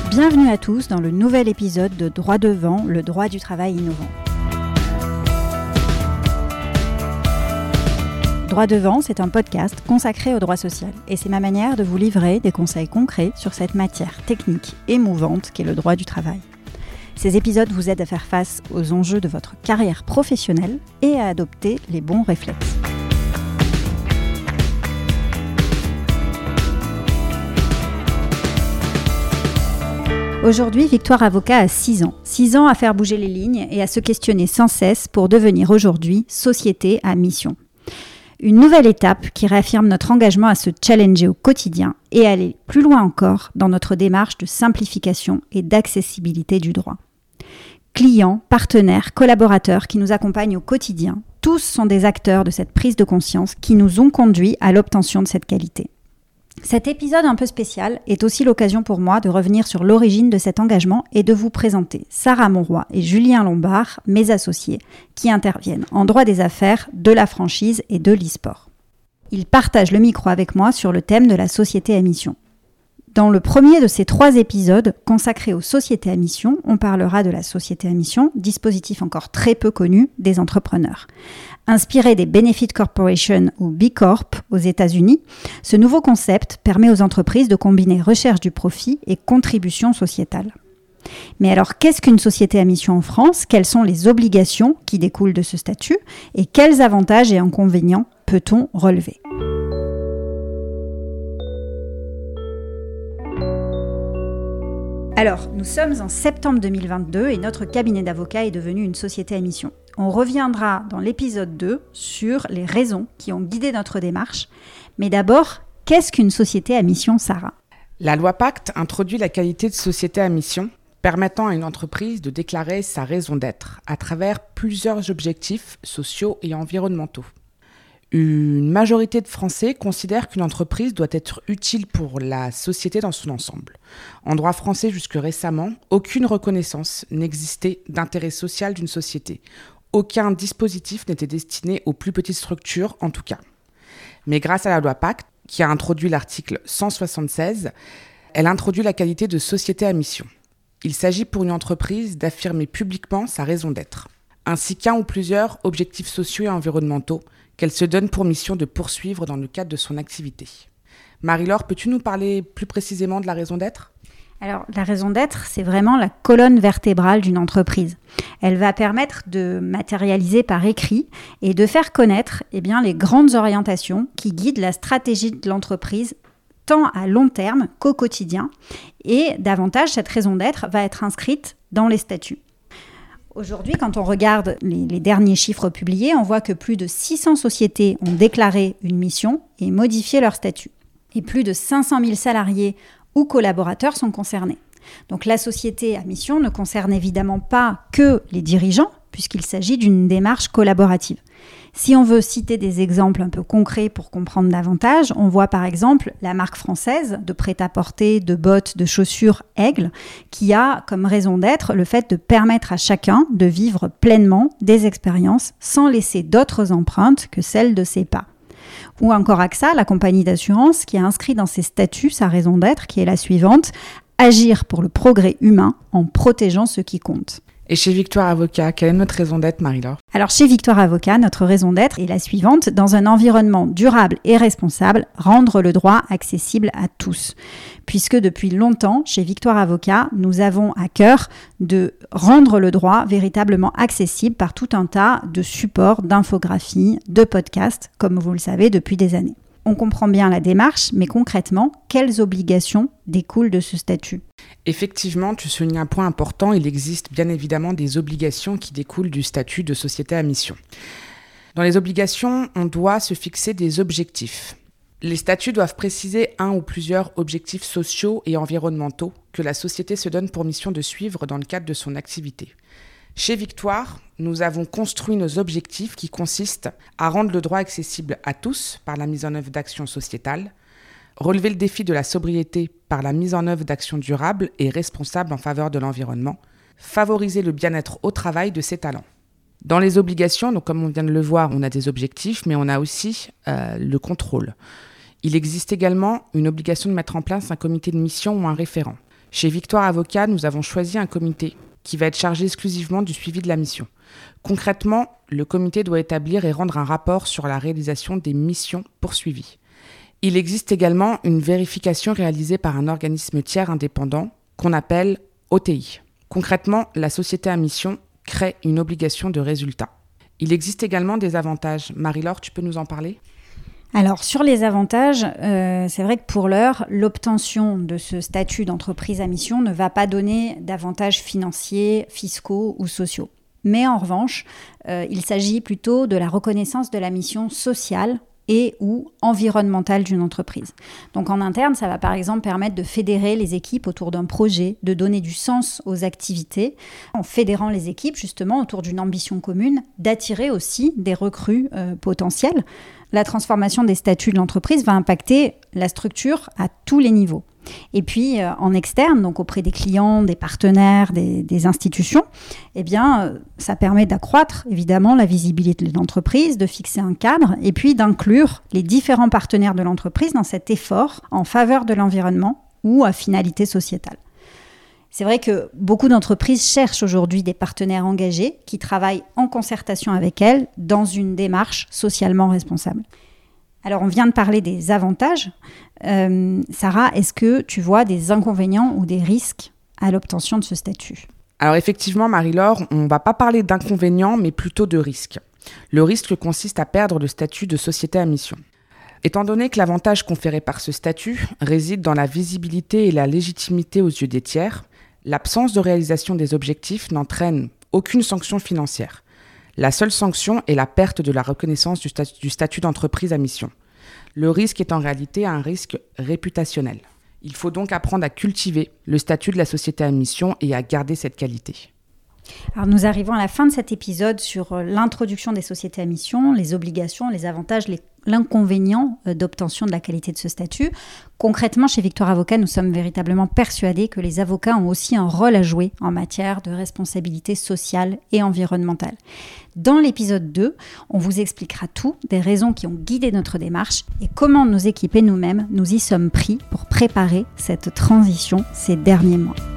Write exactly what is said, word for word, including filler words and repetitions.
Bienvenue à tous dans le nouvel épisode de Droit devant, le droit du travail innovant. Droit devant, c'est un podcast consacré au droit social et c'est ma manière de vous livrer des conseils concrets sur cette matière technique émouvante qu'est le droit du travail. Ces épisodes vous aident à faire face aux enjeux de votre carrière professionnelle et à adopter les bons réflexes. Aujourd'hui, Victoire Avocat a six ans. six ans à faire bouger les lignes et à se questionner sans cesse pour devenir aujourd'hui société à mission. Une nouvelle étape qui réaffirme notre engagement à se challenger au quotidien et aller plus loin encore dans notre démarche de simplification et d'accessibilité du droit. Clients, partenaires, collaborateurs qui nous accompagnent au quotidien, tous sont des acteurs de cette prise de conscience qui nous ont conduits à l'obtention de cette qualité. Cet épisode un peu spécial est aussi l'occasion pour moi de revenir sur l'origine de cet engagement et de vous présenter Sarah Monroy et Julien Lombard, mes associés, qui interviennent en droit des affaires, de la franchise et de l'e-sport. Ils partagent le micro avec moi sur le thème de la société à mission. Dans le premier de ces trois épisodes consacrés aux sociétés à mission, on parlera de la société à mission, dispositif encore très peu connu des entrepreneurs. Inspiré des Benefit Corporation ou B Corp aux États-Unis, ce nouveau concept permet aux entreprises de combiner recherche du profit et contribution sociétale. Mais alors, qu'est-ce qu'une société à mission en France ? Quelles sont les obligations qui découlent de ce statut ? Et quels avantages et inconvénients peut-on relever ? Alors, nous sommes en septembre deux mille vingt-deux et notre cabinet d'avocats est devenu une société à mission. On reviendra dans l'épisode deux sur les raisons qui ont guidé notre démarche. Mais d'abord, qu'est-ce qu'une société à mission, Sarah ? La loi Pacte introduit la qualité de société à mission, permettant à une entreprise de déclarer sa raison d'être à travers plusieurs objectifs sociaux et environnementaux. Une majorité de Français considèrent qu'une entreprise doit être utile pour la société dans son ensemble. En droit français, jusque récemment, aucune reconnaissance n'existait d'intérêt social d'une société. Aucun dispositif n'était destiné aux plus petites structures, en tout cas. Mais grâce à la loi Pacte, qui a introduit l'article cent soixante-seize, elle introduit la qualité de société à mission. Il s'agit pour une entreprise d'affirmer publiquement sa raison d'être, ainsi qu'un ou plusieurs objectifs sociaux et environnementaux qu'elle se donne pour mission de poursuivre dans le cadre de son activité. Marie-Laure, peux-tu nous parler plus précisément de la raison d'être ? Alors, la raison d'être, c'est vraiment la colonne vertébrale d'une entreprise. Elle va permettre de matérialiser par écrit et de faire connaître eh bien, les grandes orientations qui guident la stratégie de l'entreprise tant à long terme qu'au quotidien. Et davantage, cette raison d'être va être inscrite dans les statuts. Aujourd'hui, quand on regarde les, les derniers chiffres publiés, on voit que plus de six cents sociétés ont déclaré une mission et modifié leur statut. Et plus de cinq cent mille salariés ou collaborateurs sont concernés. Donc la société à mission ne concerne évidemment pas que les dirigeants, puisqu'il s'agit d'une démarche collaborative. Si on veut citer des exemples un peu concrets pour comprendre davantage, on voit par exemple la marque française de prêt-à-porter, de bottes, de chaussures Aigle, qui a comme raison d'être le fait de permettre à chacun de vivre pleinement des expériences sans laisser d'autres empreintes que celles de ses pas. Ou encore A X A, la compagnie d'assurance, qui a inscrit dans ses statuts sa raison d'être, qui est la suivante, agir pour le progrès humain en protégeant ce qui compte. Et chez Victoire Avocat, quelle est notre raison d'être, Marie-Laure ? Alors chez Victoire Avocat, notre raison d'être est la suivante. Dans un environnement durable et responsable, rendre le droit accessible à tous. Puisque depuis longtemps, chez Victoire Avocat, nous avons à cœur de rendre le droit véritablement accessible par tout un tas de supports, d'infographies, de podcasts, comme vous le savez depuis des années. On comprend bien la démarche, mais concrètement, quelles obligations découlent de ce statut ? Effectivement, tu soulignes un point important, il existe bien évidemment des obligations qui découlent du statut de société à mission. Dans les obligations, on doit se fixer des objectifs. Les statuts doivent préciser un ou plusieurs objectifs sociaux et environnementaux que la société se donne pour mission de suivre dans le cadre de son activité. Chez Victoire, nous avons construit nos objectifs qui consistent à rendre le droit accessible à tous par la mise en œuvre d'actions sociétales, relever le défi de la sobriété par la mise en œuvre d'actions durables et responsables en faveur de l'environnement, favoriser le bien-être au travail de ses talents. Dans les obligations, donc comme on vient de le voir, on a des objectifs, mais on a aussi euh, le contrôle. Il existe également une obligation de mettre en place un comité de mission ou un référent. Chez Victoire Avocat, nous avons choisi un comité qui va être chargé exclusivement du suivi de la mission. Concrètement, le comité doit établir et rendre un rapport sur la réalisation des missions poursuivies. Il existe également une vérification réalisée par un organisme tiers indépendant qu'on appelle O T I. Concrètement, la société à mission crée une obligation de résultat. Il existe également des avantages. Marie-Laure, tu peux nous en parler ? Alors, sur les avantages, euh, c'est vrai que pour l'heure, l'obtention de ce statut d'entreprise à mission ne va pas donner d'avantages financiers, fiscaux ou sociaux. Mais en revanche, euh, il s'agit plutôt de la reconnaissance de la mission sociale et ou environnementale d'une entreprise. Donc en interne, ça va par exemple permettre de fédérer les équipes autour d'un projet, de donner du sens aux activités, en fédérant les équipes justement autour d'une ambition commune, d'attirer aussi des recrues euh, potentielles. La transformation des statuts de l'entreprise va impacter la structure à tous les niveaux. Et puis euh, en externe, donc auprès des clients, des partenaires, des, des institutions, eh bien, euh, ça permet d'accroître évidemment la visibilité de l'entreprise, de fixer un cadre et puis d'inclure les différents partenaires de l'entreprise dans cet effort en faveur de l'environnement ou à finalité sociétale. C'est vrai que beaucoup d'entreprises cherchent aujourd'hui des partenaires engagés qui travaillent en concertation avec elles dans une démarche socialement responsable. Alors, on vient de parler des avantages. Euh, Sarah, est-ce que tu vois des inconvénients ou des risques à l'obtention de ce statut ? Alors effectivement, Marie-Laure, on ne va pas parler d'inconvénients, mais plutôt de risques. Le risque consiste à perdre le statut de société à mission. Étant donné que l'avantage conféré par ce statut réside dans la visibilité et la légitimité aux yeux des tiers, l'absence de réalisation des objectifs n'entraîne aucune sanction financière. La seule sanction est la perte de la reconnaissance du statut, du statut d'entreprise à mission. Le risque est en réalité un risque réputationnel. Il faut donc apprendre à cultiver le statut de la société à mission et à garder cette qualité. Alors nous arrivons à la fin de cet épisode sur l'introduction des sociétés à mission, les obligations, les avantages, les, l'inconvénient d'obtention de la qualité de ce statut. Concrètement, chez Victoire Avocat, nous sommes véritablement persuadés que les avocats ont aussi un rôle à jouer en matière de responsabilité sociale et environnementale. Dans l'épisode deux, on vous expliquera tout des raisons qui ont guidé notre démarche et comment nos équipes et nous-mêmes nous y sommes pris pour préparer cette transition ces derniers mois.